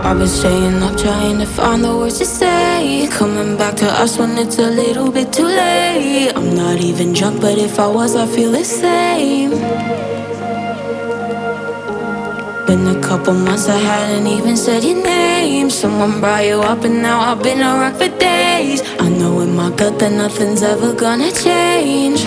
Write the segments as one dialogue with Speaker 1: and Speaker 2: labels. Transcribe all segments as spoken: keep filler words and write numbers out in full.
Speaker 1: I've been staying up trying to find the words to say, coming back to us when it's a little bit too late. I'm not even drunk, but if I was, I feel the same. Been a couple months, I hadn't even said your name. Someone brought you up and now I've been a wreck for days. I know in my gut that nothing's ever gonna change.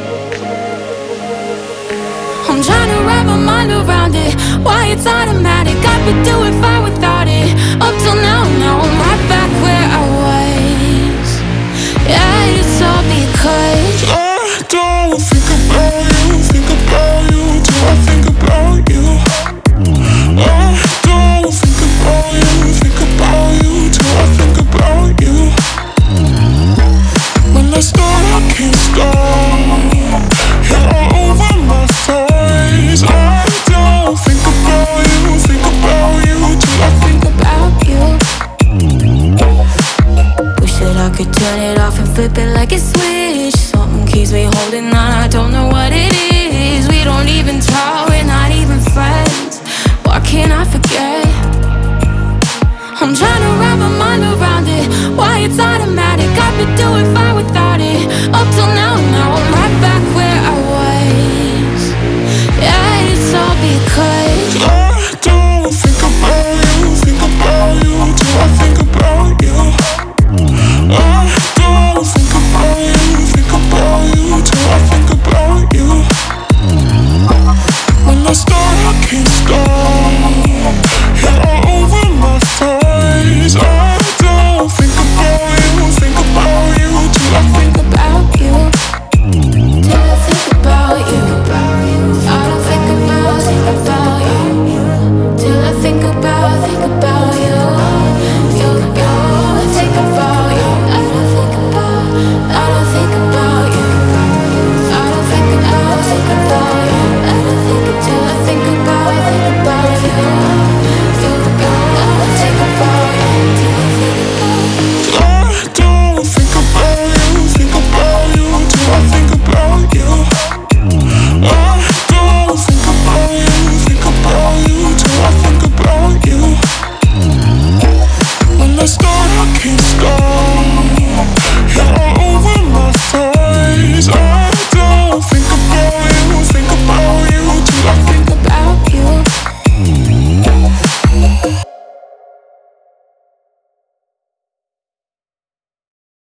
Speaker 1: I'm trying to wrap my mind around it, why it's automatic. I could do it fine without it. Up till now, now I'm right back where I was. Yeah, it's all because
Speaker 2: I don't think about you, think about you till I think about you. I don't think about you, think about you till I think about you. When I start, I can't stop. Yeah, I'm over my face. I don't think about you, think about you till I think
Speaker 1: about you. Wish that I could turn it off and flip it like a switch. Something keeps me holding on, I don't know what it is. We don't even talk, we're not even friends. Why can't I forget? I'm trying to wrap my mind around it, why it's automatic. I could do it fine without